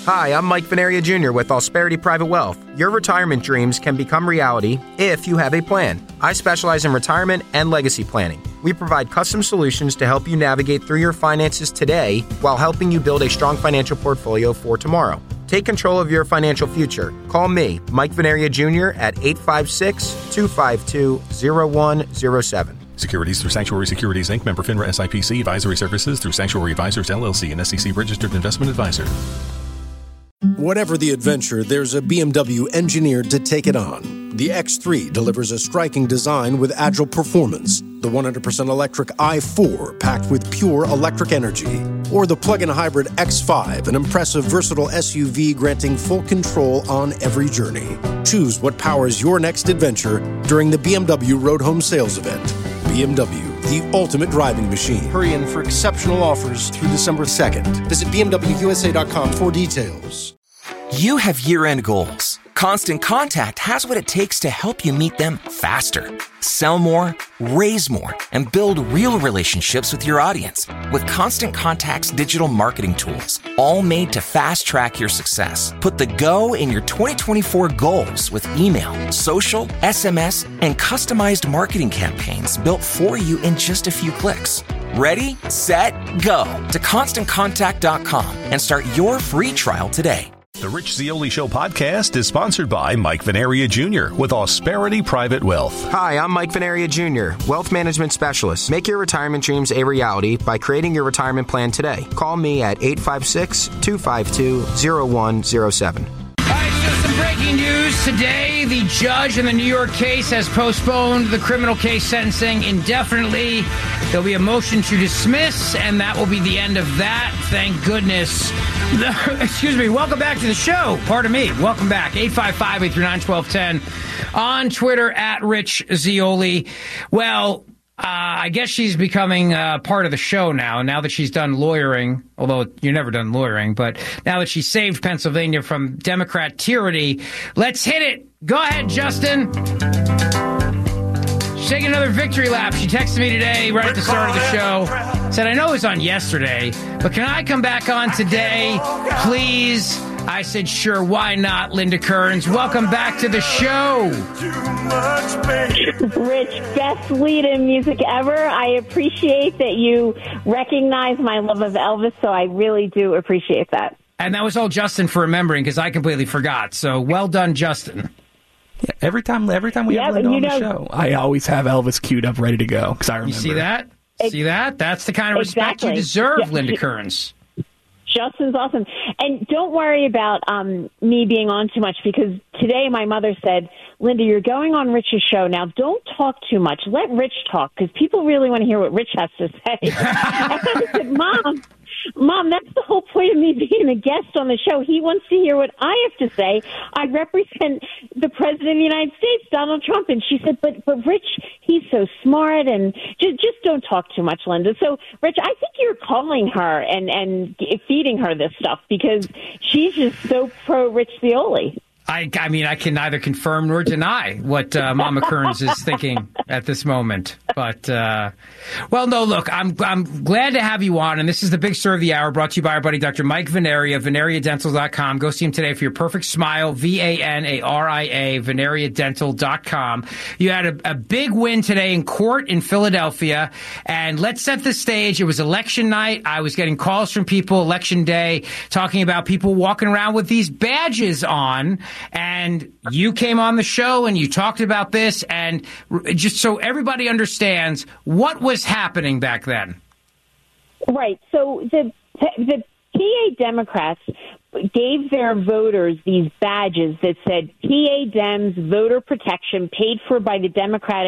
Hi, I'm Mike Venaria Jr. with Auspirity Private Wealth. Your retirement dreams can become reality if you have a plan. I specialize in retirement and legacy planning. We provide custom solutions to help you navigate through your finances today while helping you build a strong financial portfolio for tomorrow. Take control of your financial future. Call me, Mike Venaria Jr. at 856-252-0107. Securities through Sanctuary Securities, Inc., member FINRA SIPC, advisory services through Sanctuary Advisors, LLC, an SEC-registered investment advisor. Whatever the adventure, there's a BMW engineered to take it on. The X3 delivers a striking design with agile performance. The 100% electric i4 packed with pure electric energy. Or the plug-in hybrid X5, an impressive, versatile SUV granting full control on every journey. Choose what powers your next adventure during the BMW Road Home Sales Event. BMW, the ultimate driving machine. Hurry in for exceptional offers through December 2nd. Visit BMWUSA.com for details. You have year-end goals. Constant Contact has what it takes to help you meet them faster. Sell more, raise more, and build real relationships with your audience with Constant Contact's digital marketing tools, all made to fast-track your success. Put the go in your 2024 goals with email, social, SMS, and customized marketing campaigns built for you in just a few clicks. Ready, set, go to ConstantContact.com and start your free trial today. The Rich Zeoli Show podcast is sponsored by Mike Venaria Jr. with Auspirity Private Wealth. Hi, I'm Mike Venaria Jr., wealth management specialist. Make your retirement dreams a reality by creating your retirement plan today. Call me at 856-252-0107. Just some breaking news today. The judge in the New York case has postponed the criminal case sentencing indefinitely. There'll be a motion to dismiss, and that will be the end of that. Thank goodness. Excuse me. Welcome back to the show. Pardon me. Welcome back. 855-839-1210. On Twitter, at Rich Zeoli. Well, I guess she's becoming part of the show now that she's done lawyering, although you're never done lawyering, but now that she saved Pennsylvania from Democrat tyranny, let's hit it. Go ahead, Justin. She's taking another victory lap. She texted me today right at the start of the show. Said, I know it was on yesterday, but can I come back on today, please? I said, sure, why not, Linda Kearns? Welcome back to the show. Rich, best lead-in music ever. I appreciate that you recognize my love of Elvis, so I really do appreciate that. And that was all Justin for remembering, because I completely forgot. So well done, Justin. Yeah, every time we have Linda on the show, I always have Elvis queued up ready to go, because I remember. You see that? See that? That's the kind of respect you deserve, Linda Kearns. Justin's awesome. And don't worry about me being on too much, because today my mother said, Linda, you're going on Rich's show. Now, don't talk too much. Let Rich talk, because people really want to hear what Rich has to say. I said, Mom, that's the whole point of me being a guest on the show. He wants to hear what I have to say. I represent the President of the United States, Donald Trump. And she said, but Rich, he's so smart, and just don't talk too much, Linda. So, Rich, I think you're calling her and feeding her this stuff, because she's just so pro-Rich Zeoli. I mean, I can neither confirm nor deny what Mama Kearns is thinking at this moment. But, well, no, look, I'm glad to have you on. And this is the big story of the hour, brought to you by our buddy, Dr. Mike Venaria, VenariaDental.com. Go see him today for your perfect smile, VANARIA, VenariaDental.com. You had a big win today in court in Philadelphia. And let's set the stage. It was election night. I was getting calls from people election day talking about people walking around with these badges on. And you came on the show and you talked about this, and just so everybody understands what was happening back then. Right. So the PA Democrats gave their voters these badges that said PA Dems voter protection paid for by the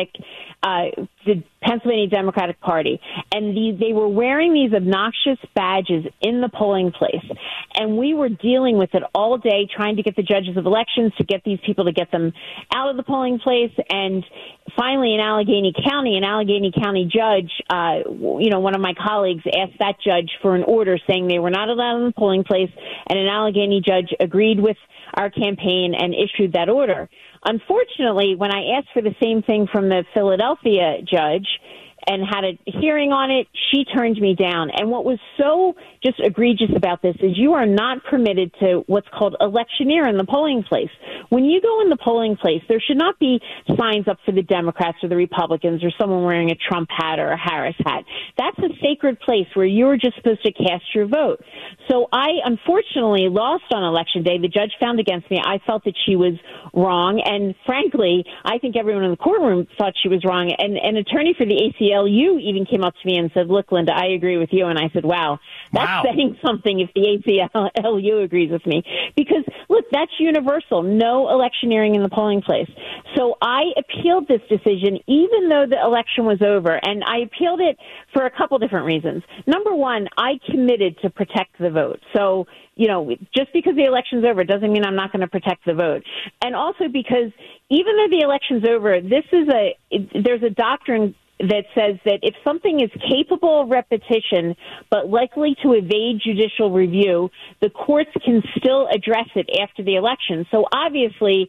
Pennsylvania Democratic Party. And they were wearing these obnoxious badges in the polling place. And we were dealing with it all day, trying to get the judges of elections to get these people to get them out of the polling place. And finally, in Allegheny County, an Allegheny County judge, one of my colleagues asked that judge for an order saying they were not allowed in the polling place. And an Allegheny judge agreed with our campaign and issued that order. Unfortunately, when I asked for the same thing from the Philadelphia judge, and had a hearing on it. She turned me down. And what was so just egregious about this is you are not permitted to what's called electioneer in the polling place. When you go in the polling place, there should not be signs up for the Democrats or the Republicans or someone wearing a Trump hat or a Harris hat. That's a sacred place where you're just supposed to cast your vote. So I unfortunately lost on Election Day. The judge found against me. I felt that she was wrong. And frankly, I think everyone in the courtroom thought she was wrong. And an attorney for the ACLU even came up to me and said, look, Linda, I agree with you. And I said, wow, that's saying something if the ACLU agrees with me. Because, look, that's universal. No electioneering in the polling place. So I appealed this decision even though the election was over. And I appealed it for a couple different reasons. Number one, I committed to protect the vote. So, you know, just because the election's over doesn't mean I'm not going to protect the vote. And also because even though the election's over, there's a doctrine that says that if something is capable of repetition but likely to evade judicial review, the courts can still address it after the election. So obviously,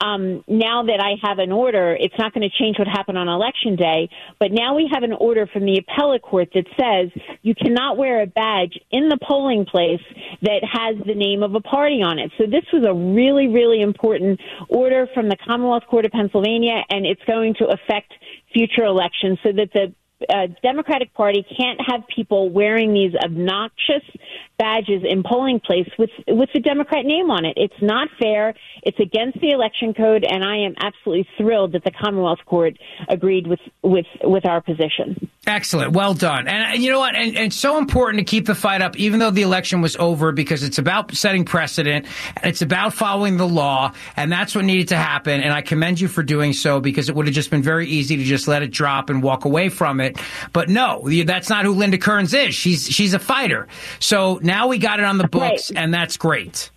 now that I have an order, it's not going to change what happened on Election Day, but now we have an order from the appellate court that says you cannot wear a badge in the polling place that has the name of a party on it. So this was a really, really important order from the Commonwealth Court of Pennsylvania, and it's going to affect future elections so that the Democratic Party can't have people wearing these obnoxious badges in polling place with the Democrat name on it. It's not fair. It's against the election code, and I am absolutely thrilled that the Commonwealth Court agreed with our position. Excellent. Well done. And you know what? And it's so important to keep the fight up, even though the election was over, because it's about setting precedent and it's about following the law. And that's what needed to happen. And I commend you for doing so, because it would have just been very easy to just let it drop and walk away from it. But no, that's not who Linda Kearns is. She's a fighter. So now we got it on the books, and that's great.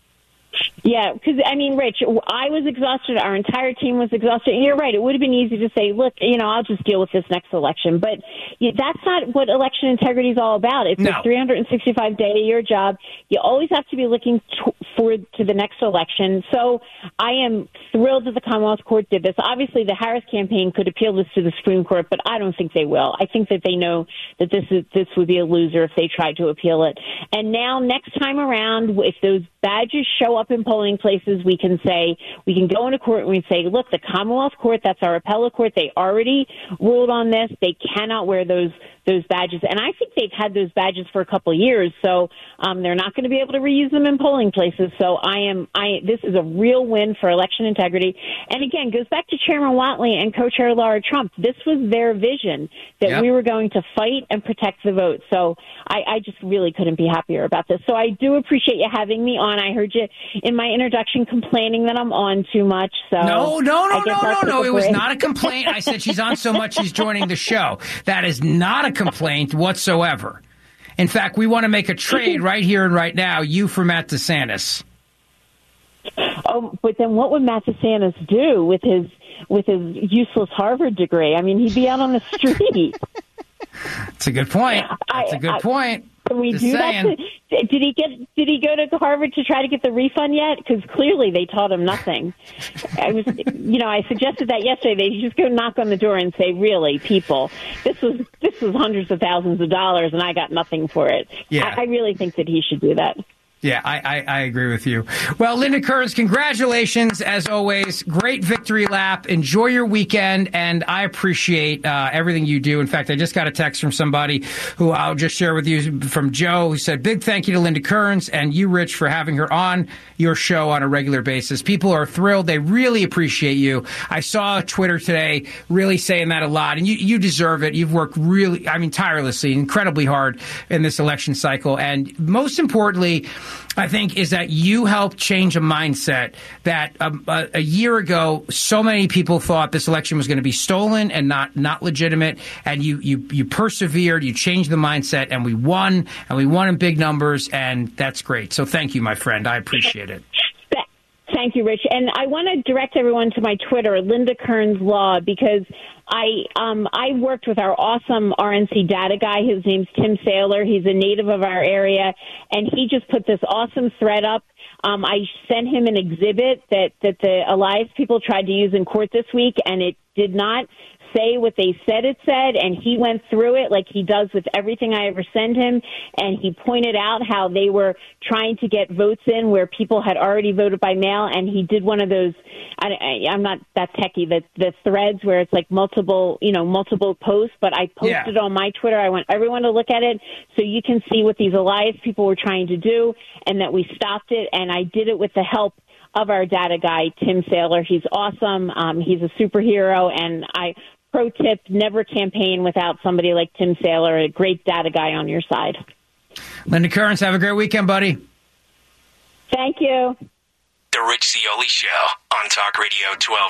Yeah, because, I mean, Rich, I was exhausted. Our entire team was exhausted. And you're right. It would have been easy to say, look, I'll just deal with this next election. But that's not what election integrity is all about. It's a 365-day-a-year job. You always have to be looking forward to the next election. So I am thrilled that the Commonwealth Court did this. Obviously, the Harris campaign could appeal this to the Supreme Court, but I don't think they will. I think that they know that this would be a loser if they tried to appeal it. And now, next time around, if those badges show up in polling places, we can go into court and we say, look, the Commonwealth Court, that's our appellate court, they already ruled on this. They cannot wear those badges. And I think they've had those badges for a couple of years, so they're not going to be able to reuse them in polling places. So this is a real win for election integrity. And again, goes back to Chairman Whatley and co-chair Laura Trump. This was their vision, that we were going to fight and protect the vote. So I just really couldn't be happier about this. So I do appreciate you having me on. I heard you in my introduction complaining that I'm on too much. So No. It was not a complaint. I said she's on so much she's joining the show. That is not a complaint whatsoever. In fact, we want to make a trade right here and right now, you for Matt DeSantis. Oh, but then what would Matt DeSantis do with his useless Harvard degree? I mean, he'd be out on the street. That's a good point. Can we Just do saying. that? Did he go to Harvard to try to get the refund yet? Because clearly they taught him nothing. I suggested that yesterday. They just go knock on the door and say, "Really, people, this was hundreds of thousands of dollars, and I got nothing for it." Yeah. I really think that he should do that. Yeah, I agree with you. Well, Linda Kearns, congratulations, as always. Great victory lap. Enjoy your weekend, and I appreciate everything you do. In fact, I just got a text from somebody who I'll just share with you, from Joe, who said, big thank you to Linda Kearns and you, Rich, for having her on your show on a regular basis. People are thrilled. They really appreciate you. I saw Twitter today really saying that a lot, and you deserve it. You've worked really, tirelessly, incredibly hard in this election cycle, and most importantly, I think, is that you helped change a mindset that a year ago, so many people thought this election was going to be stolen and not legitimate. And you persevered, you changed the mindset, and we won in big numbers. And that's great. So thank you, my friend. I appreciate it. Thank you, Rich. And I want to direct everyone to my Twitter, Linda Kearns Law, because I worked with our awesome RNC data guy. His name's Tim Saylor. He's a native of our area, and he just put this awesome thread up. I sent him an exhibit that the Elias people tried to use in court this week, and it did not say what they said it said, and he went through it like he does with everything I ever send him, and he pointed out how they were trying to get votes in where people had already voted by mail, and he did one of those, I'm not that techie, the threads where it's like multiple posts, but I posted on my Twitter. I want everyone to look at it so you can see what these Elias people were trying to do and that we stopped it, and I did it with the help of our data guy, Tim Saylor. He's awesome. He's a superhero, and pro tip, never campaign without somebody like Tim Saylor, a great data guy on your side. Linda Kearns, have a great weekend, buddy. Thank you. The Rich Zeoli Show on Talk Radio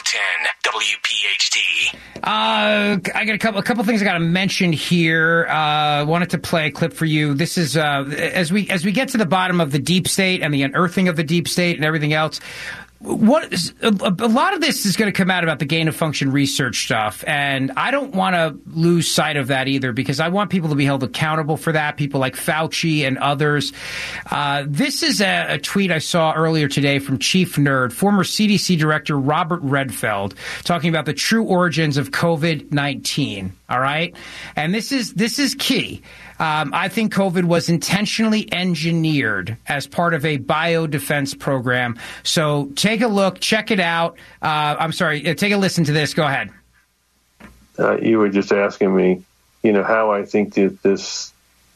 1210 WPHT. I got a couple things I got to mention here. Wanted to play a clip for you. This is as we get to the bottom of the deep state and the unearthing of the deep state and everything else. A lot of this is going to come out about the gain of function research stuff, and I don't want to lose sight of that either because I want people to be held accountable for that, people like Fauci and others. This is a tweet I saw earlier today from Chief Nerd, former CDC Director Robert Redfield, talking about the true origins of COVID-19, all right? And this is key. I think COVID was intentionally engineered as part of a biodefense program. So take a look, check it out. Take a listen to this. Go ahead. You were just asking me, how I think that this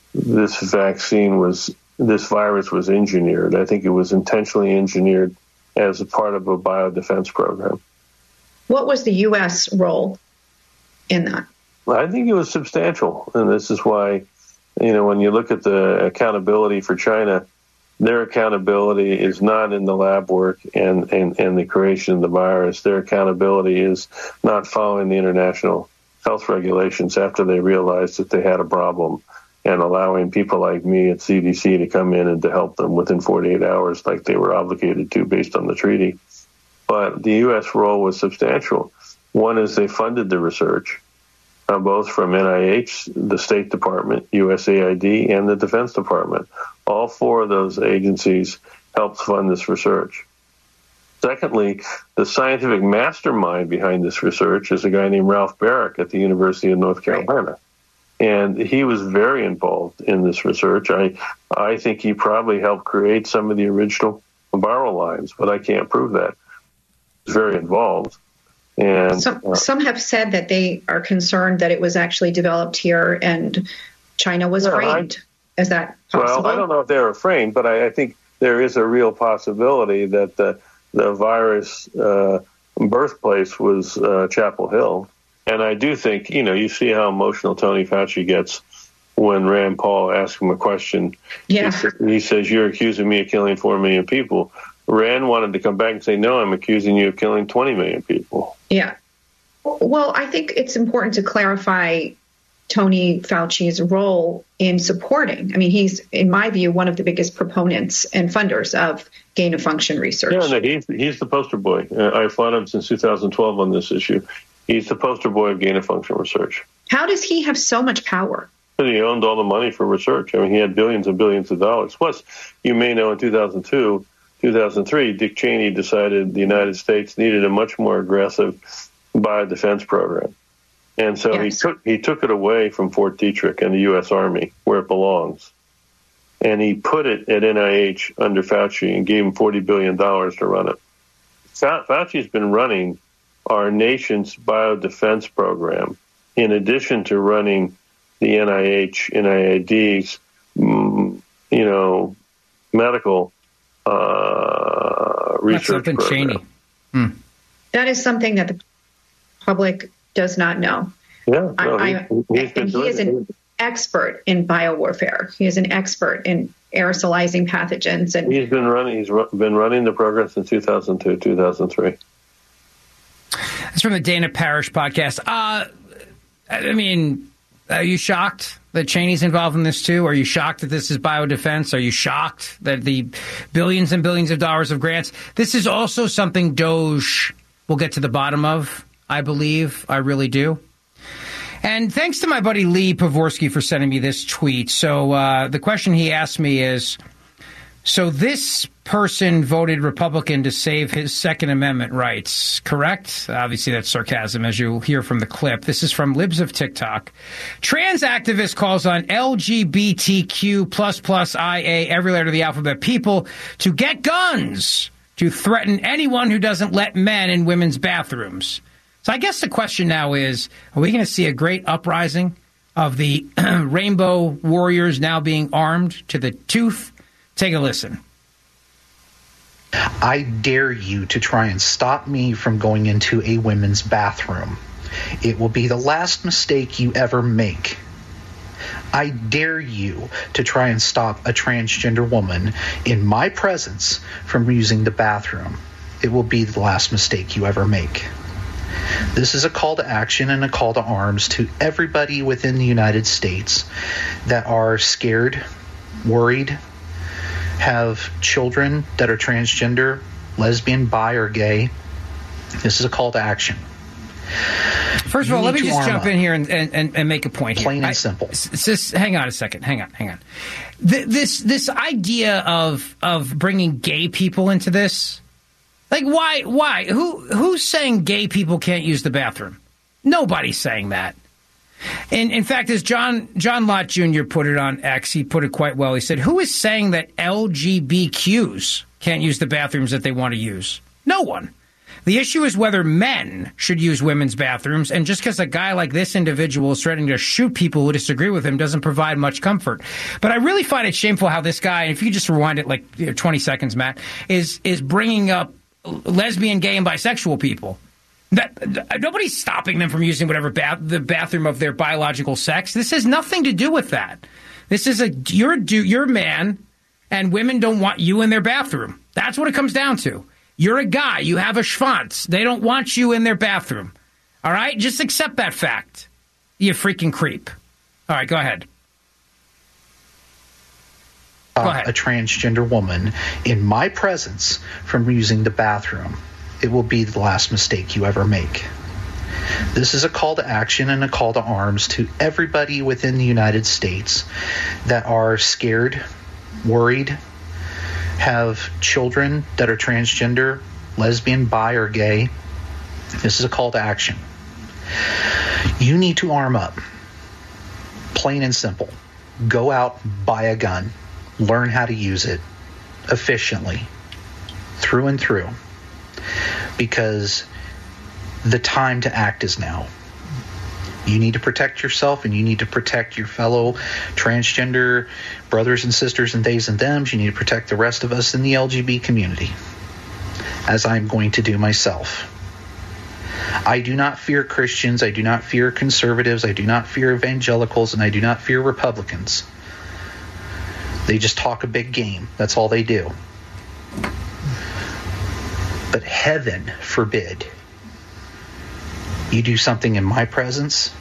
virus was engineered. I think it was intentionally engineered as a part of a biodefense program. What was the U.S. role in that? I think it was substantial, and this is why. When you look at the accountability for China, their accountability is not in the lab work and the creation of the virus. Their accountability is not following the international health regulations after they realized that they had a problem and allowing people like me at CDC to come in and to help them within 48 hours like they were obligated to based on the treaty. But the U.S. role was substantial. One is they funded the research. Both from NIH, the State Department, USAID, and the Defense Department. All four of those agencies helped fund this research. Secondly, the scientific mastermind behind this research is a guy named Ralph Barrick at the University of North Carolina. And he was very involved in this research. I think he probably helped create some of the original viral lines, but I can't prove that. He's very involved. And some have said that they are concerned that it was actually developed here and China was framed. Is that possible? Well, I don't know if they were framed, but I think there is a real possibility that the virus birthplace was Chapel Hill. And I do think, you see how emotional Tony Fauci gets when Rand Paul asks him a question. Yeah. He says, "You're accusing me of killing 4 million people." Rand wanted to come back and say, "No, I'm accusing you of killing 20 million people." Yeah. Well, I think it's important to clarify Tony Fauci's role in supporting. I mean, he's, in my view, one of the biggest proponents and funders of gain-of-function research. Yeah, no, he's the poster boy. I've fought him since 2012 on this issue. He's the poster boy of gain-of-function research. How does he have so much power? He owned all the money for research. I mean, he had billions and billions of dollars. Plus, you may know in 2002, 2003, Dick Cheney decided the United States needed a much more aggressive biodefense program. And so he took it away from Fort Detrick and the U.S. Army, where it belongs. And he put it at NIH under Fauci and gave him $40 billion to run it. Fauci's been running our nation's biodefense program in addition to running the NIH, NIAID's, medical research program. Cheney. That is something that the public does not know. Yeah, he is an expert in biowarfare. He is an expert in aerosolizing pathogens, and he's been running the program since 2002, 2003. It's from the Dana Parrish podcast. I mean, are you shocked that Cheney's involved in this too? Are you shocked that this is biodefense? Are you shocked that the billions and billions of dollars of grants? This is also something DOJ will get to the bottom of, I believe. I really do. And thanks to my buddy Lee Pavorsky for sending me this tweet. So the question he asked me is, so this person voted Republican to save his Second Amendment rights, correct? Obviously, that's sarcasm, as you'll hear from the clip. This is from Libs of TikTok. Trans activist calls on LGBTQ++IA, every letter of the alphabet, people to get guns to threaten anyone who doesn't let men in women's bathrooms. So I guess the question now is, are we going to see a great uprising of the rainbow warriors now being armed to the tooth? Take a listen. I dare you to try and stop me from going into a women's bathroom. It will be the last mistake you ever make. I dare you to try and stop a transgender woman in my presence from using the bathroom. It will be the last mistake you ever make. This is a call to action and a call to arms to everybody within the United States that are scared, worried, have children that are transgender, lesbian, bi, or gay. This is a call to action. First of all, let me just jump in here and make a point here. Plain and simple. Hang on a second. Hang on. This idea of bringing gay people into this, like why? Who's saying gay people can't use the bathroom? Nobody's saying that. And in fact, as John Lott Jr. put it on X, he put it quite well. He said, who is saying that LGBTQs can't use the bathrooms that they want to use? No one. The issue is whether men should use women's bathrooms, and just because a guy like this individual is threatening to shoot people who disagree with him doesn't provide much comfort. But I really find it shameful how this guy, if you could just rewind it like 20 seconds, Matt, is bringing up lesbian, gay, and bisexual people. Nobody's stopping them from using whatever the bathroom of their biological sex. This has nothing to do with that. This is you're a man, and women don't want you in their bathroom. That's what it comes down to. You're a guy. You have a schwanz. They don't want you in their bathroom. All right? Just accept that fact. You freaking creep. All right, go ahead. Go ahead. A transgender woman in my presence from using the bathroom. It will be the last mistake you ever make. This is a call to action and a call to arms to everybody within the United States that are scared, worried, have children that are transgender, lesbian, bi, or gay. This is a call to action. You need to arm up. Plain and simple. Go out, buy a gun. Learn how to use it efficiently, through and through. Because the time to act is now. You need to protect yourself, and you need to protect your fellow transgender brothers and sisters and theys and thems. You need to protect the rest of us in the LGBT community, as I'm going to do myself. I do not fear Christians. I do not fear conservatives. I do not fear evangelicals, and I do not fear Republicans. They just talk a big game. That's all they do. But heaven forbid you do something in my presence.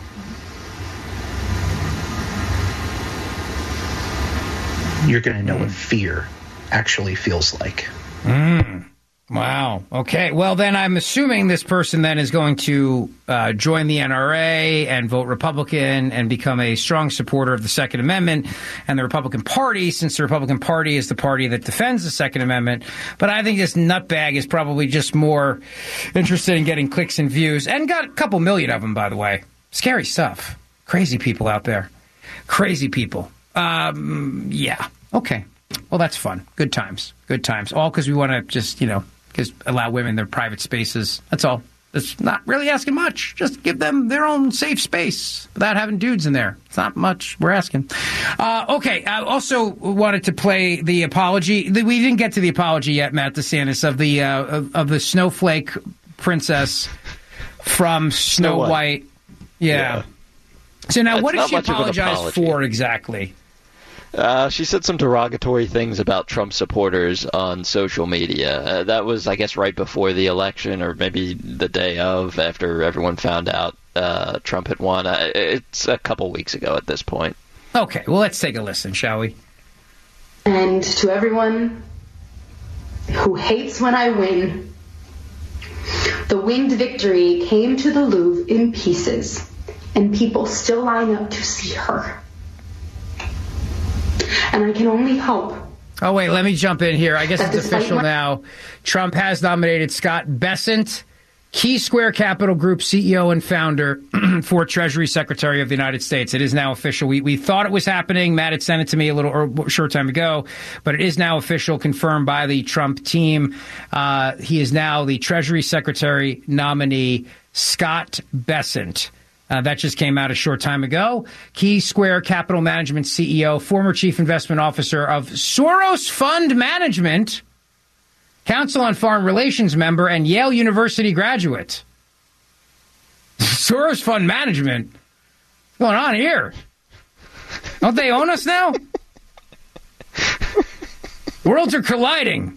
You're going to know what fear actually feels like. Wow. Okay. Well, then I'm assuming this person then is going to join the NRA and vote Republican and become a strong supporter of the Second Amendment and the Republican Party, since the Republican Party is the party that defends the Second Amendment. But I think this nutbag is probably just more interested in getting clicks and views, and got a couple million of them, by the way. Scary stuff. Crazy people out there. Crazy people. Yeah. Okay. Well, that's fun. Good times. Good times. All because we want to just, just allow women their private spaces. That's all. It's not really asking much. Just give them their own safe space without having dudes in there. It's not much we're asking. Okay. I also wanted to play the apology. We didn't get to the apology yet, Matt DeSantis, of the snowflake princess from Snow White. Yeah. So now, what did she apologize for exactly? She said some derogatory things about Trump supporters on social media. That was, I guess, right before the election, or maybe the day of, after everyone found out Trump had won. It's a couple weeks ago at this point. Okay, well, let's take a listen, shall we? And to everyone who hates when I win, the winged victory came to the Louvre in pieces, and people still line up to see her. And I can only hope Oh, wait, let me jump in here. I guess it's official now. Trump has nominated Scott Bessent, Key Square Capital Group CEO and founder, for Treasury Secretary of the United States. It is now official. We thought it was happening. Matt had sent it to me a short time ago, but it is now official, confirmed by the Trump team. He is now the Treasury Secretary nominee, Scott Bessent. That just came out a short time ago. Key Square Capital Management CEO, former Chief Investment Officer of Soros Fund Management, Council on Foreign Relations member, and Yale University graduate. Soros Fund Management? What's going on here? Don't they own us now? Worlds are colliding.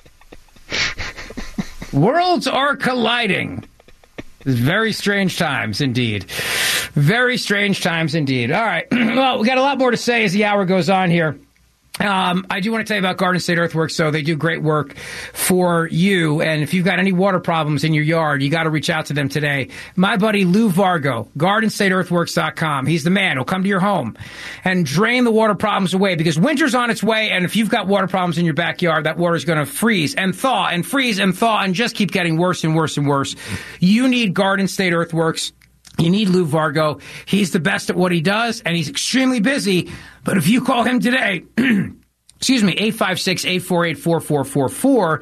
Worlds are colliding. Very strange times indeed. Very strange times indeed. All right. Well, we got a lot more to say as the hour goes on here. I do want to tell you about Garden State Earthworks. So they do great work for you. And if you've got any water problems in your yard, you got to reach out to them today. My buddy Lou Vargo, GardenStateEarthworks.com. He's the man. He'll come to your home and drain the water problems away, because winter's on its way. And if you've got water problems in your backyard, that water is going to freeze and thaw and freeze and thaw and just keep getting worse and worse and worse. You need Garden State Earthworks. You need Lou Vargo. He's the best at what he does, and he's extremely busy. But if you call him today, excuse me, 856-848-4444,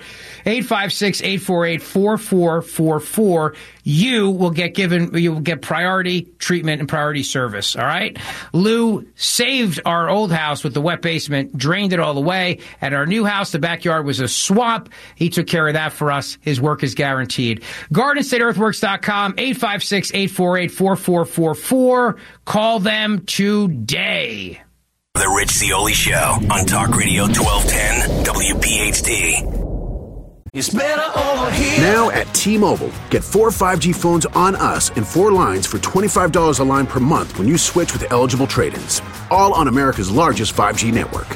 856-848-4444, you will get priority treatment and priority service, all right? Lou saved our old house with the wet basement, drained it all away. At our new house, the backyard was a swamp. He took care of that for us. His work is guaranteed. GardenStateEarthworks.com, 856-848-4444. Call them today. The Rich Zeoli Show on Talk Radio 1210 WPHT. It's better over here. Now at T-Mobile, get 4 5G phones on us and 4 lines for $25 a line per month when you switch with eligible trade-ins. All on America's largest 5G network.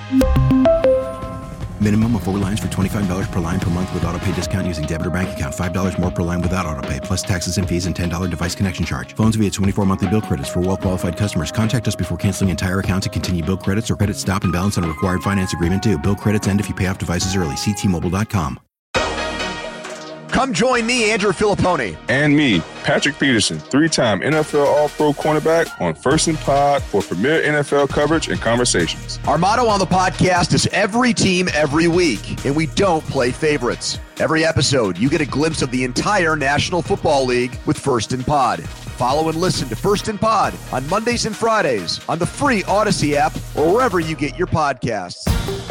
Minimum of 4 lines for $25 per line per month with autopay discount using debit or bank account. $5 more per line without autopay, plus taxes and fees and $10 device connection charge. Phones via 24 monthly bill credits for well-qualified customers. Contact us before canceling entire account to continue bill credits or credit stop and balance on a required finance agreement due. Bill credits end if you pay off devices early. See T-Mobile.com. Come join me, Andrew Filippone. And me, Patrick Peterson, 3-time NFL All-Pro cornerback on First and Pod for premier NFL coverage and conversations. Our motto on the podcast is every team, every week, and we don't play favorites. Every episode, you get a glimpse of the entire National Football League with First and Pod. Follow and listen to First and Pod on Mondays and Fridays on the free Odyssey app or wherever you get your podcasts.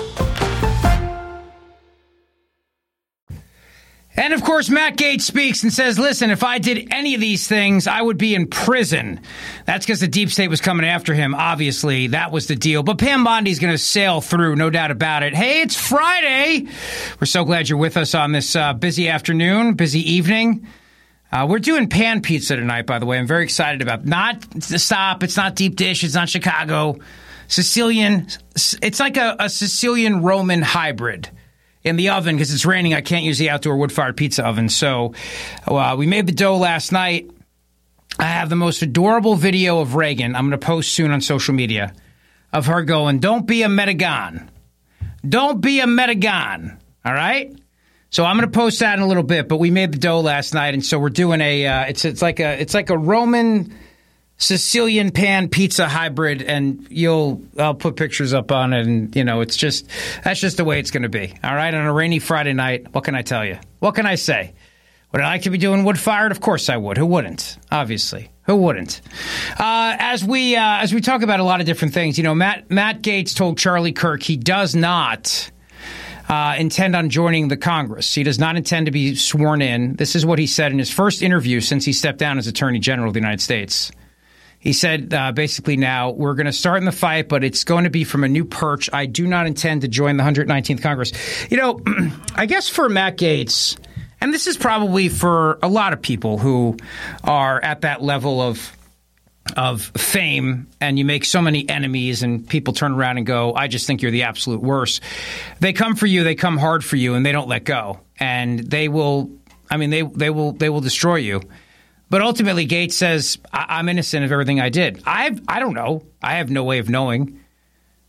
And, of course, Matt Gaetz speaks and says, listen, if I did any of these things, I would be in prison. That's because the deep state was coming after him. Obviously, that was the deal. But Pam Bondi's going to sail through, no doubt about it. Hey, it's Friday. We're so glad you're with us on this busy afternoon, busy evening. We're doing pan pizza tonight, by the way. I'm very excited about it. Not the stop. It's not deep dish. It's not Chicago. Sicilian. It's like a Sicilian Roman hybrid. In the oven, because it's raining, I can't use the outdoor wood-fired pizza oven. So we made the dough last night. I have the most adorable video of Reagan. I'm going to post soon on social media of her going, "Don't be a Metagon. Don't be a Metagon." All right? So I'm going to post that in a little bit. But we made the dough last night, and so we're doing it's like a Roman Sicilian pan pizza hybrid, and I'll put pictures up on it, and that's just the way it's going to be. All right, on a rainy Friday night, what can I tell you? What can I say? Would I like to be doing wood fired? Of course I would. Who wouldn't? Obviously, who wouldn't? As we talk about a lot of different things, Matt Gaetz told Charlie Kirk he does not intend on joining the Congress. He does not intend to be sworn in. This is what he said in his first interview since he stepped down as Attorney General of the United States. He said, basically, now we're going to start in the fight, but it's going to be from a new perch. I do not intend to join the 119th Congress. I guess for Matt Gaetz, and this is probably for a lot of people who are at that level of fame, and you make so many enemies and people turn around and go, I just think you're the absolute worst. They come for you, they come hard for you, and they don't let go. And they will destroy you. But ultimately, Gaetz says, I'm innocent of everything I did. I don't know. I have no way of knowing.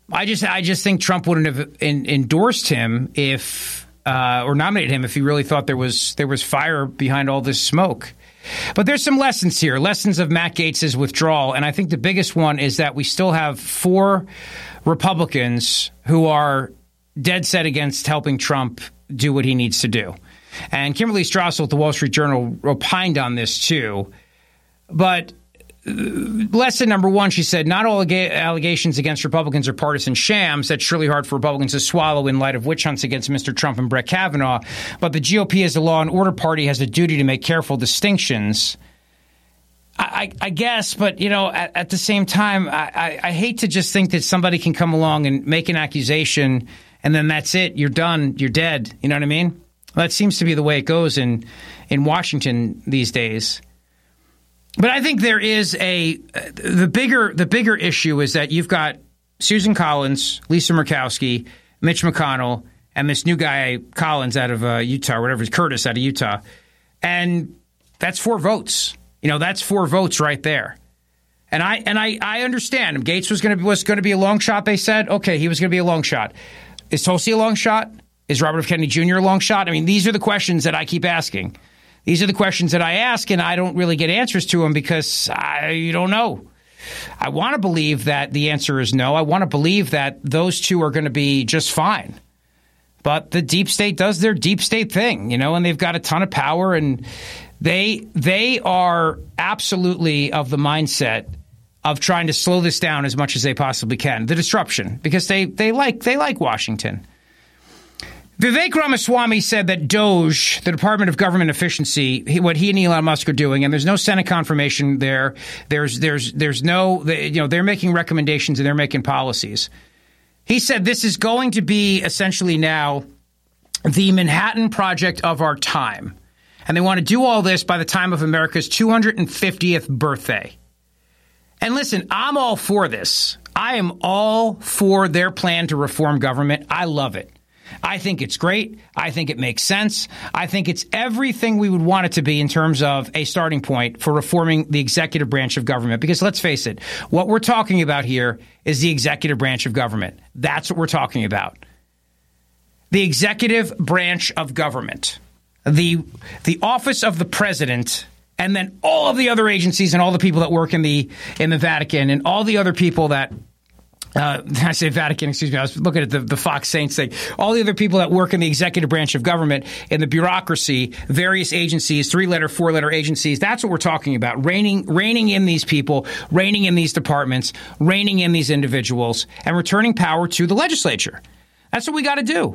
I just think Trump wouldn't have endorsed him or nominated him if he really thought there was fire behind all this smoke. But there's some lessons here, lessons of Matt Gaetz's withdrawal. And I think the biggest one is that we still have 4 Republicans who are dead set against helping Trump do what he needs to do. And Kimberly Strassel at the Wall Street Journal opined on this too. But lesson number 1, she said, not all allegations against Republicans are partisan shams. That's surely hard for Republicans to swallow in light of witch hunts against Mr. Trump and Brett Kavanaugh. But the GOP as a law and order party has a duty to make careful distinctions. I guess, but, at the same time, I hate to just think that somebody can come along and make an accusation and then that's it. You're done. You're dead. You know what I mean? Well, that seems to be the way it goes in Washington these days. But I think there is the bigger issue is that you've got Susan Collins, Lisa Murkowski, Mitch McConnell, and this new guy Collins out of Utah, or whatever, Curtis out of Utah, and that's 4 votes. That's 4 votes right there. And I understand Gaetz was going to be a long shot. They said, okay, he was going to be a long shot. Is Tulsi a long shot? Is Robert F. Kennedy Jr. a long shot? I mean, these are the questions that I keep asking. These are the questions that I ask, and I don't really get answers to them because I don't know. I want to believe that the answer is no. I want to believe that those 2 are going to be just fine. But the deep state does their deep state thing, and they've got a ton of power, and they are absolutely of the mindset of trying to slow this down as much as they possibly can, the disruption, because they like Washington. Vivek Ramaswamy said that DOGE, the Department of Government Efficiency, what he and Elon Musk are doing, and there's no Senate confirmation there. There's no, they're making recommendations and they're making policies. He said this is going to be essentially now the Manhattan Project of our time. And they want to do all this by the time of America's 250th birthday. And listen, I'm all for this. I am all for their plan to reform government. I love it. I think it's great. I think it makes sense. I think it's everything we would want it to be in terms of a starting point for reforming the executive branch of government. Because let's face it, what we're talking about here is the executive branch of government. That's what we're talking about. The executive branch of government. The office of the president, and then all of the other agencies and all the people that work in the Vatican and all the other people that I say Vatican, excuse me. I was looking at the Fox Saints thing. All the other people that work in the executive branch of government, in the bureaucracy, various agencies, 3-letter, 4-letter agencies. That's what we're talking about. Reining in these people, reining in these departments, reining in these individuals, and returning power to the legislature. That's what we got to do.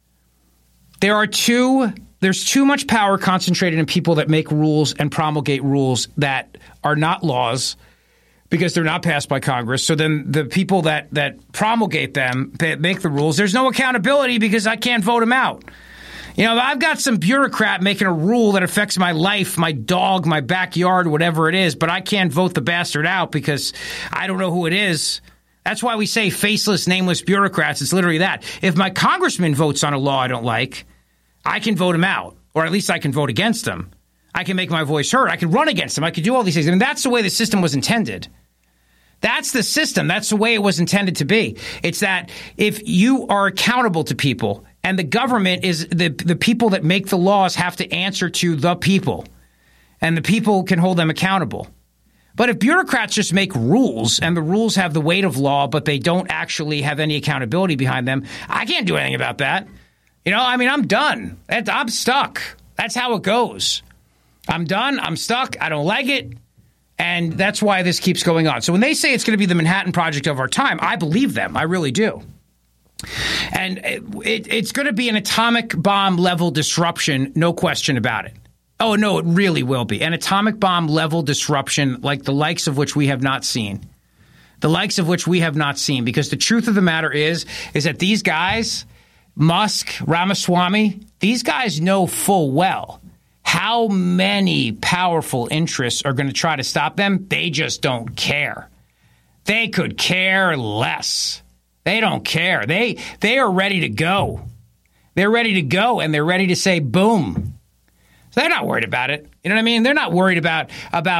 There's too much power concentrated in people that make rules and promulgate rules that are not laws, because they're not passed by Congress. So then the people that promulgate them, that make the rules, there's no accountability because I can't vote them out. I've got some bureaucrat making a rule that affects my life, my dog, my backyard, whatever it is, but I can't vote the bastard out because I don't know who it is. That's why we say faceless, nameless bureaucrats. It's literally that. If my congressman votes on a law I don't like, I can vote him out, or at least I can vote against him. I can make my voice heard. I can run against him. I can do all these things. I mean, that's the way the system was intended. That's the system. That's the way it was intended to be. It's that if you are accountable to people, and the government is the people that make the laws have to answer to the people, and the people can hold them accountable. But if bureaucrats just make rules and the rules have the weight of law, but they don't actually have any accountability behind them, I can't do anything about that. I'm done. I'm stuck. That's how it goes. I'm done. I'm stuck. I don't like it. And that's why this keeps going on. So when they say it's going to be the Manhattan Project of our time, I believe them. I really do. And it's going to be an atomic bomb level disruption, no question about it. Oh, no, it really will be. An atomic bomb level disruption like the likes of which we have not seen. The likes of which we have not seen. Because the truth of the matter is that these guys, Musk, Ramaswamy, these guys know full well how many powerful interests are going to try to stop them. They just don't care. They could care less. They don't care. They are ready to go. They're ready to go, and they're ready to say boom. So they're not worried about it. You know what I mean? They're not worried about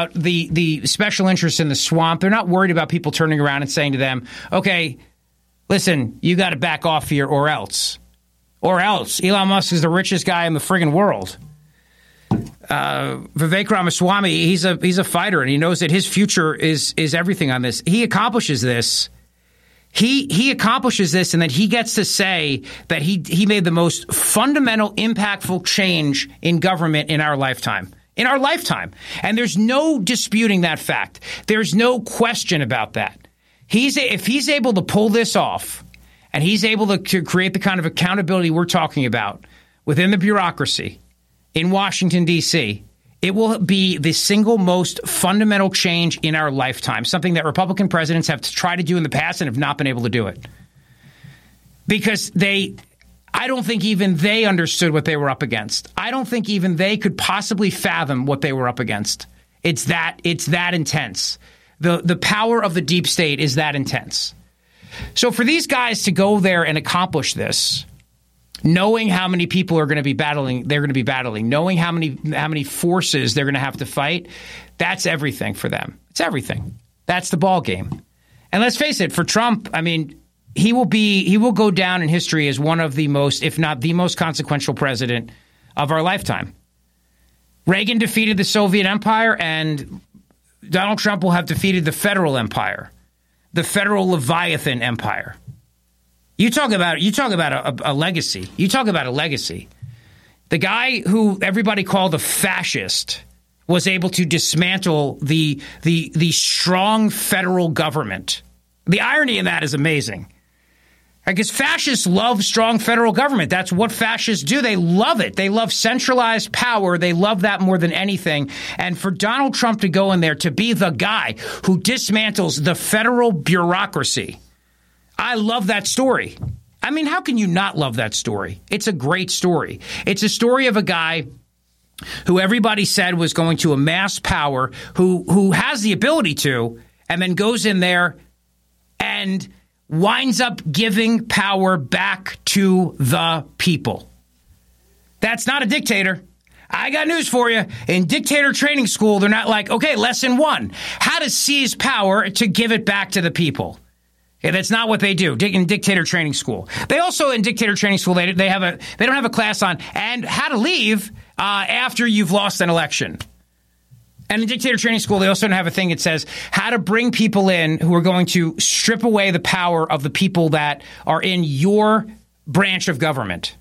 the special interests in the swamp. They're not worried about people turning around and saying to them, okay, listen, you got to back off here or else. Or else. Elon Musk is the richest guy in the friggin' world. Vivek Ramaswamy, he's a fighter, and he knows that his future is everything on this. He accomplishes this. He accomplishes this, and then he gets to say that he made the most fundamental, impactful change in government in our lifetime. In our lifetime. And there's no disputing that fact. There's no question about that. If he's able to pull this off, and he's able to create the kind of accountability we're talking about within the bureaucracy in Washington, D.C., it will be the single most fundamental change in our lifetime, something that Republican presidents have tried to do in the past and have not been able to do it. Because I don't think even they understood what they were up against. I don't think even they could possibly fathom what they were up against. It's that intense. The power of the deep state is that intense. So for these guys to go there and accomplish this, knowing how many people are going to be battling, knowing how many forces they're going to have to fight, that's everything for them. It's everything. That's the ball game. And let's face it, for Trump, I mean, he will go down in history as one of the most, if not the most consequential president of our lifetime. Reagan defeated the Soviet Empire, and Donald Trump will have defeated the federal empire, the federal Leviathan empire. You talk about a legacy. You talk about a legacy. The guy who everybody called a fascist was able to dismantle the strong federal government. The irony in that is amazing. Because fascists love strong federal government. That's what fascists do. They love it. They love centralized power. They love that more than anything. And for Donald Trump to go in there to be the guy who dismantles the federal bureaucracy, I love that story. I mean, how can you not love that story? It's a great story. It's a story of a guy who everybody said was going to amass power, who has the ability to, and then goes in there and winds up giving power back to the people. That's not a dictator. I got news for you. In dictator training school, they're not like, okay, lesson 1, how to seize power to give it back to the people. Yeah, that's not what they do in dictator training school. They also, in dictator training school, they don't have a class on and how to leave after you've lost an election. And in dictator training school, they also don't have a thing that says how to bring people in who are going to strip away the power of the people that are in your branch of government.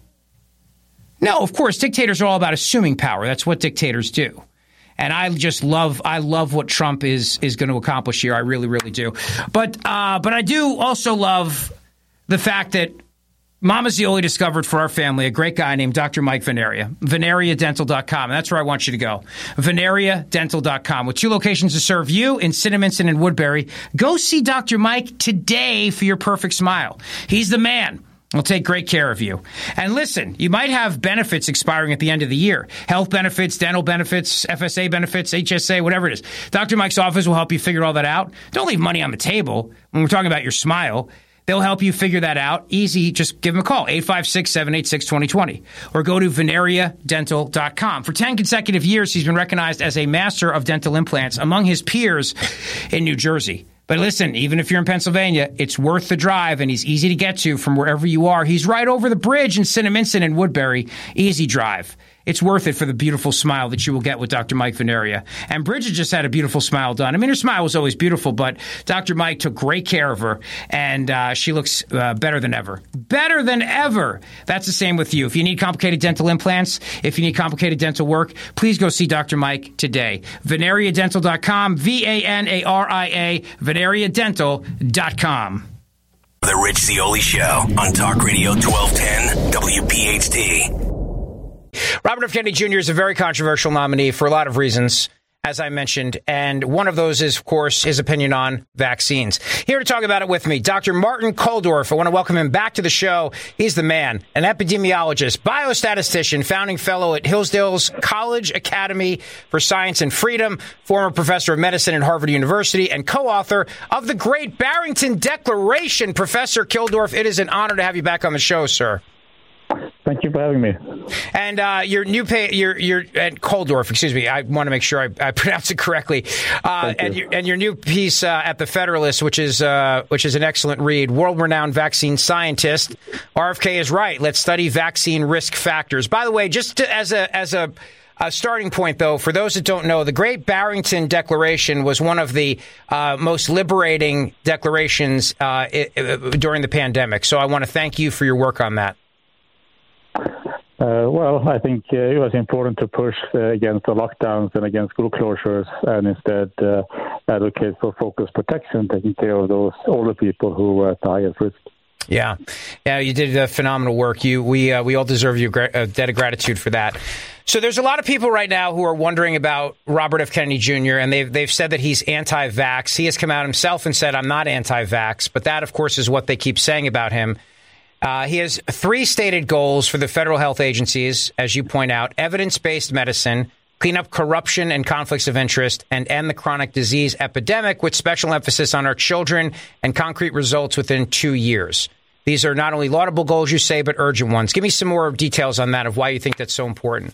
No, of course, dictators are all about assuming power. That's what dictators do. And I love what Trump is going to accomplish here. I really, really do. But I do also love the fact that Mama Zioli discovered for our family a great guy named Dr. Mike Veneria, VeneriaDental.com. And that's where I want you to go, VeneriaDental.com. With 2 locations to serve you in Cinnaminson and Woodbury. Go see Dr. Mike today for your perfect smile. He's the man. He'll take great care of you. And listen, you might have benefits expiring at the end of the year. Health benefits, dental benefits, FSA benefits, HSA, whatever it is. Dr. Mike's office will help you figure all that out. Don't leave money on the table when we're talking about your smile. They'll help you figure that out. Easy. Just give them a call, 856-786-2020. Or go to VeneriaDental.com. For 10 consecutive years, he's been recognized as a master of dental implants among his peers in New Jersey. But listen, even if you're in Pennsylvania, it's worth the drive, and he's easy to get to from wherever you are. He's right over the bridge in Cinnaminson and Woodbury. Easy drive. It's worth it for the beautiful smile that you will get with Dr. Mike Veneria. And Bridget just had a beautiful smile done. I mean, her smile was always beautiful, but Dr. Mike took great care of her, and she looks better than ever. Better than ever. That's the same with you. If you need complicated dental implants, if you need complicated dental work, please go see Dr. Mike today. VeneriaDental.com, VANARIA, VeneriaDental.com. The Rich Zioli Show on Talk Radio 1210 WPHT. Robert F. Kennedy Jr. is a very controversial nominee for a lot of reasons, as I mentioned, and one of those is, of course, his opinion on vaccines. Here to talk about it with me, Dr. Martin Kulldorff. I want to welcome him back to the show. He's the man, an epidemiologist, biostatistician, founding fellow at Hillsdale's College Academy for Science and Freedom, former professor of medicine at Harvard University, and co-author of the Great Barrington Declaration. Professor Kulldorff, it is an honor to have you back on the show, sir. Thank you for having me. And your new your at Koldorf, excuse me. I want to make sure I pronounce it correctly. And your new piece at the Federalist, which is an excellent read. World-renowned vaccine scientist, RFK is right. Let's study vaccine risk factors. By the way, just as a starting point, though, for those that don't know, the Great Barrington Declaration was one of the most liberating declarations during the pandemic. So I want to thank you for your work on that. Well, I think it was important to push against the lockdowns and against school closures and instead advocate for focused protection, taking care of those older people who are at the highest risk. Yeah, you did phenomenal work. We all deserve you a debt of gratitude for that. So there's a lot of people right now who are wondering about Robert F. Kennedy Jr., and they've said that he's anti-vax. He has come out himself and said, I'm not anti-vax, but that, of course, is what they keep saying about him. He has 3 stated goals for the federal health agencies, as you point out: evidence-based medicine, clean up corruption and conflicts of interest, and end the chronic disease epidemic with special emphasis on our children and concrete results within 2 years. These are not only laudable goals, you say, but urgent ones. Give me some more details on that, of why you think that's so important.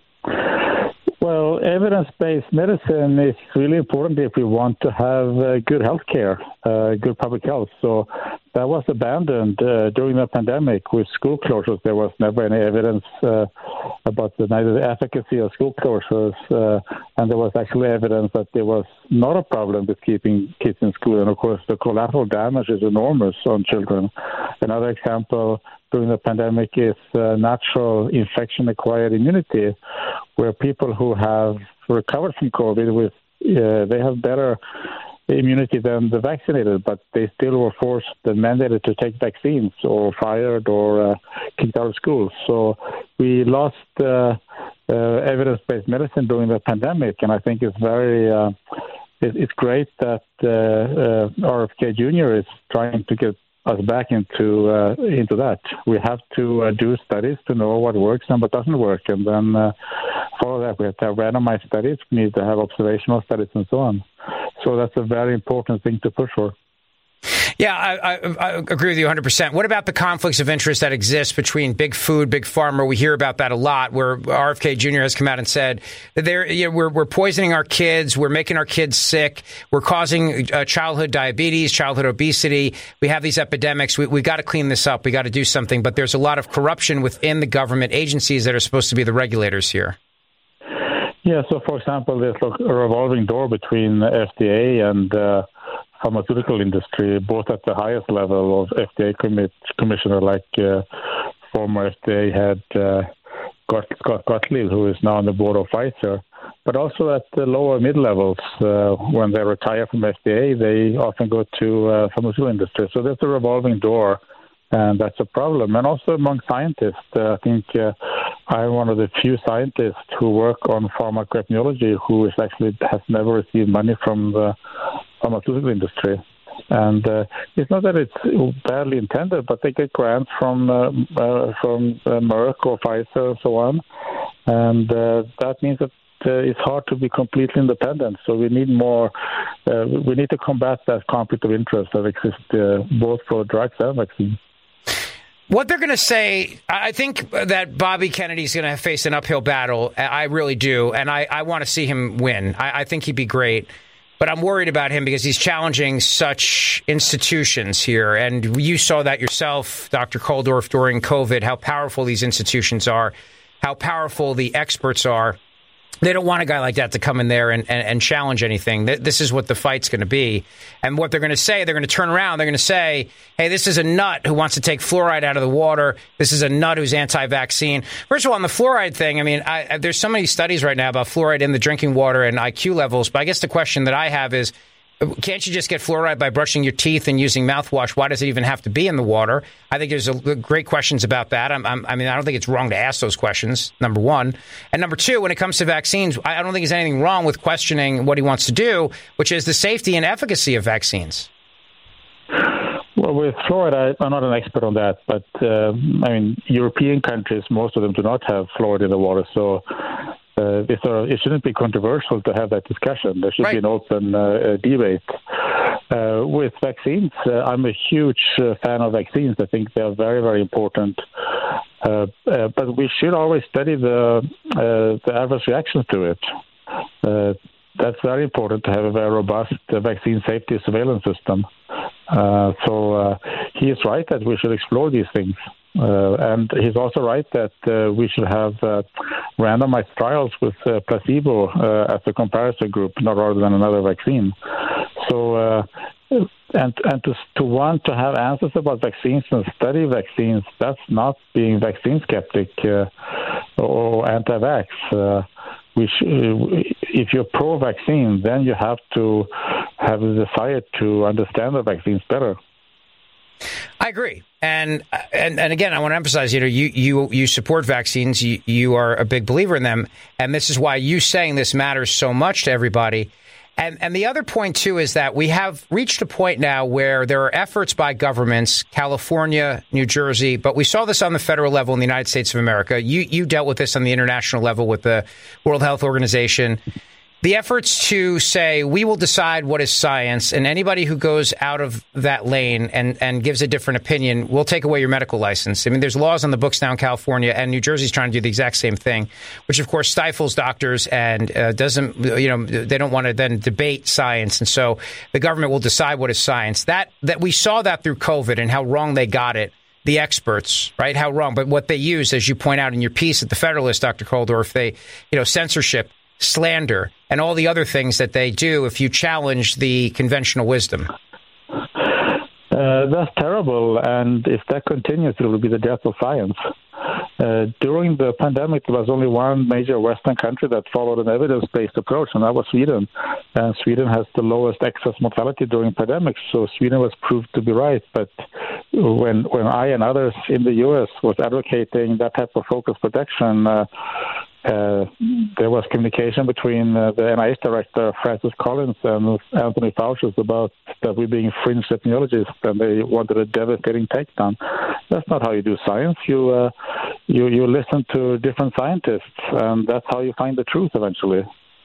Well, evidence-based medicine is really important if we want to have good health care, good public health. So that was abandoned during the pandemic with school closures. There was never any evidence about neither the efficacy of school closures, and there was actually evidence that there was not a problem with keeping kids in school. And, of course, the collateral damage is enormous on children. Another example during the pandemic is natural infection-acquired immunity, where people who have recovered from COVID, they have better immunity than the vaccinated, but they still were forced and mandated to take vaccines or fired or kicked out of school. So we lost evidence-based medicine during the pandemic, and I think it's it's great that RFK Jr. is trying to get us back into that. We have to do studies to know what works and what doesn't work, and then follow that. We have to have randomized studies. We need to have observational studies and so on. So that's a very important thing to push for. Yeah, I agree with you 100%. What about the conflicts of interest that exist between big food, big pharma? We hear about that a lot, where RFK Jr. has come out and said that we're poisoning our kids, we're making our kids sick, we're causing childhood diabetes, childhood obesity. We have these epidemics. We got to clean this up. We got to do something. But there's a lot of corruption within the government agencies that are supposed to be the regulators here. Yeah, so for example, there's a revolving door between FDA and pharmaceutical industry, both at the highest level of FDA commissioner, like former FDA head Scott Gottlieb, who is now on the board of Pfizer, but also at the lower mid-levels. When they retire from FDA, they often go to pharmaceutical industry. So there's a revolving door, and that's a problem. And also among scientists, I think I'm one of the few scientists who work on pharmacoepidemiology who has never received money from the pharmaceutical industry. And it's not that it's badly intended, but they get grants from Merck or Pfizer and so on. And that means that it's hard to be completely independent. So we need more. We need to combat that conflict of interest that exists both for drugs and vaccines. What they're going to say, I think that Bobby Kennedy's going to face an uphill battle. I really do. And I want to see him win. I think he'd be great. But I'm worried about him because he's challenging such institutions here. And you saw that yourself, Dr. Koldorf, during COVID, how powerful these institutions are, how powerful the experts are. They don't want a guy like that to come in there and challenge anything. This is what the fight's going to be. And what they're going to say, they're going to turn around. They're going to say, hey, this is a nut who wants to take fluoride out of the water. This is a nut who's anti-vaccine. First of all, on the fluoride thing, I mean, there's so many studies right now about fluoride in the drinking water and IQ levels. But I guess the question that I have is, can't you just get fluoride by brushing your teeth and using mouthwash? Why does it even have to be in the water? I think there's great questions about that. I don't think it's wrong to ask those questions, number one. And number two, when it comes to vaccines, I don't think there's anything wrong with questioning what he wants to do, which is the safety and efficacy of vaccines. Well, with fluoride, I'm not an expert on that, but European countries, most of them do not have fluoride in the water, so it shouldn't be controversial to have that discussion. There should be an open debate. With vaccines, I'm a huge fan of vaccines. I think they are very, very important. But we should always study the adverse reactions to it. That's very important to have a very robust vaccine safety surveillance system. So he is right that we should explore these things. And he's also right that we should have randomized trials with placebo as a comparison group, not rather than another vaccine. So, and to want to have answers about vaccines and study vaccines, that's not being vaccine skeptic or anti-vax. If you're pro-vaccine, then you have to have the desire to understand the vaccines better. I agree, and again, I want to emphasize, you support vaccines. You are a big believer in them, and this is why you saying this matters so much to everybody. And the other point, too, is that we have reached a point now where there are efforts by governments, California, New Jersey, but we saw this on the federal level in the United States of America. You dealt with this on the international level with the World Health Organization. The efforts to say we will decide what is science, and anybody who goes out of that lane and gives a different opinion, we'll take away your medical license. I mean, there's laws on the books now in California, and New Jersey's trying to do the exact same thing, which, of course, stifles doctors and doesn't, they don't want to then debate science. And so the government will decide what is science. That we saw that through COVID and how wrong they got it. The experts, right? How wrong. But what they use, as you point out in your piece at the Federalist, Dr. Kulldorff, censorship, slander, and all the other things that they do if you challenge the conventional wisdom. That's terrible, and if that continues, it will be the death of science. During the pandemic, there was only one major Western country that followed an evidence-based approach, and that was Sweden. And Sweden has the lowest excess mortality during pandemics, so Sweden was proved to be right. But when I and others in the U.S. was advocating that type of focused protection, there was communication between the NIH director, Francis Collins, and Anthony Fauci about that we being fringe epidemiologists, and they wanted a devastating takedown. That's not how you do science. You listen to different scientists, and that's how you find the truth eventually.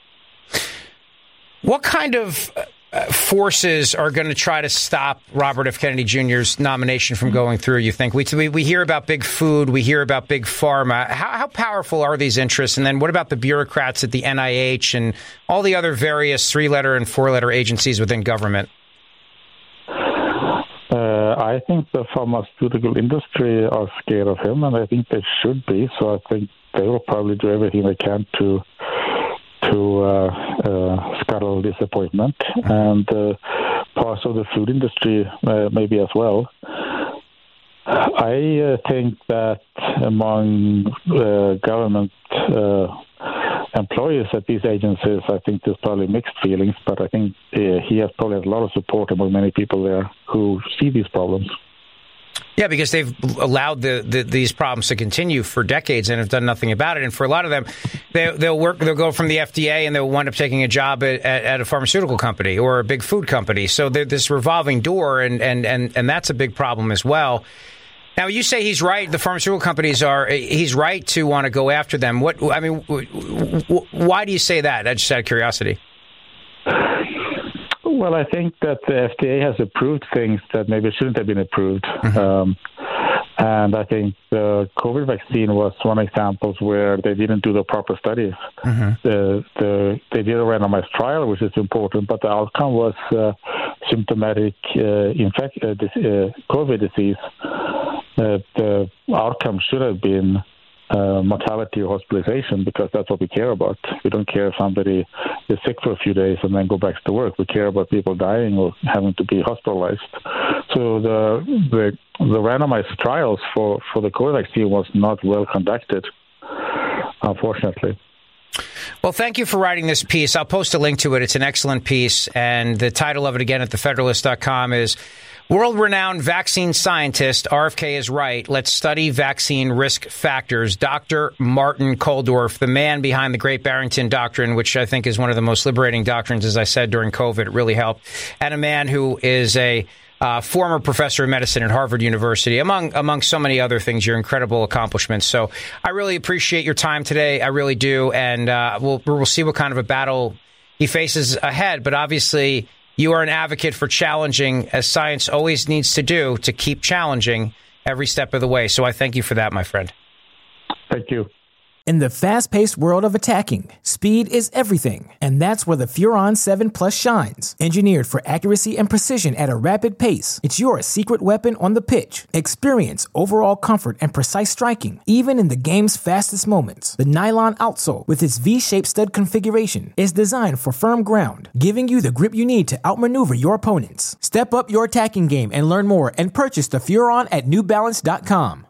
What kind of forces are going to try to stop Robert F. Kennedy Jr.'s nomination from going through, you think? We hear about big food. We hear about big pharma. How powerful are these interests? And then what about the bureaucrats at the NIH and all the other various 3-letter and 4-letter agencies within government? I think the pharmaceutical industry are scared of him, and I think they should be. So I think they will probably do everything they can to scuttle disappointment, and parts of the food industry maybe as well. I think that among government employees at these agencies, I think there's probably mixed feelings, but I think he has probably a lot of support among many people there who see these problems. Yeah, because they've allowed these problems to continue for decades and have done nothing about it. And for a lot of them, they'll go from the FDA and they'll wind up taking a job at a pharmaceutical company or a big food company. So this revolving door, and that's a big problem as well. Now, you say he's right. The pharmaceutical companies he's right to want to go after them. Why do you say that? Just out of curiosity. Well, I think that the FDA has approved things that maybe shouldn't have been approved. Mm-hmm. And I think the COVID vaccine was one example where they didn't do the proper studies. Mm-hmm. They did a randomized trial, which is important, but the outcome was symptomatic COVID disease. The outcome should have been mortality or hospitalization, because that's what we care about. We don't care if somebody is sick for a few days and then go back to work. We care about people dying or having to be hospitalized. So the randomized trials for the COVID vaccine was not well conducted, unfortunately. Well, thank you for writing this piece. I'll post a link to it. It's an excellent piece. And the title of it, again, at thefederalist.com is World-Renowned Vaccine Scientist, RFK is Right. Let's Study Vaccine Risk Factors. Dr. Martin Kulldorff, the man behind the Great Barrington Doctrine, which I think is one of the most liberating doctrines, as I said, during COVID. It really helped. And a man who is a former professor of medicine at Harvard University, among so many other things, your incredible accomplishments. So I really appreciate your time today. I really do. And we'll see what kind of a battle he faces ahead. But obviously, you are an advocate for challenging, as science always needs to do, to keep challenging every step of the way. So I thank you for that, my friend. Thank you. In the fast-paced world of attacking, speed is everything, and that's where the Furon 7 Plus shines. Engineered for accuracy and precision at a rapid pace, it's your secret weapon on the pitch. Experience overall comfort and precise striking, even in the game's fastest moments. The nylon outsole, with its V-shaped stud configuration, is designed for firm ground, giving you the grip you need to outmaneuver your opponents. Step up your attacking game and learn more and purchase the Furon at NewBalance.com.